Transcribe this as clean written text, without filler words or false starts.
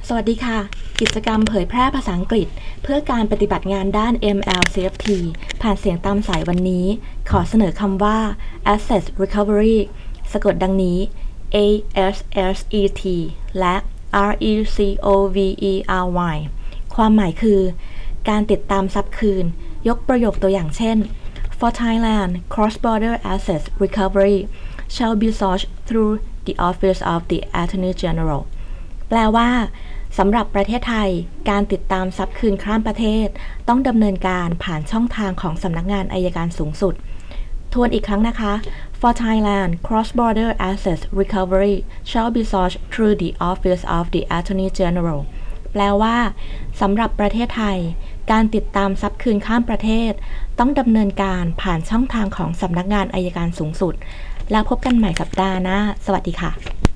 สวัสดีค่ะกิจกรรมเผยแพร่ภาษาอังกฤษเพื่อการปฏิบัติงานด้าน ML-CFT ผ่านเสียงตามสายวันนี้ขอเสนอคำว่า Asset Recovery สะกดดังนี้ ASSET และ RECOVERY ความหมายคือการติดตามทรัพย์คืนยกประโยคตัวอย่างเช่น For Thailand, cross-border assets recovery shall be sought through the Office of the Attorney General แปลว่าสำหรับประเทศไทยการติดตามทรัพย์คืนข้ามประเทศต้องดำเนินการผ่านช่องทางของสำนักงานอัยการสูงสุดทวนอีกครั้งนะคะ For Thailand, cross-border assets recovery shall be sought through the Office of the Attorney General แปลว่าสำหรับประเทศไทยการติดตามทรัพย์คืนข้ามประเทศต้องดำเนินการผ่านช่องทางของสำนักงานอัยการสูงสุดแล้วพบกันใหม่สัปดาห์หน้าสวัสดีค่ะ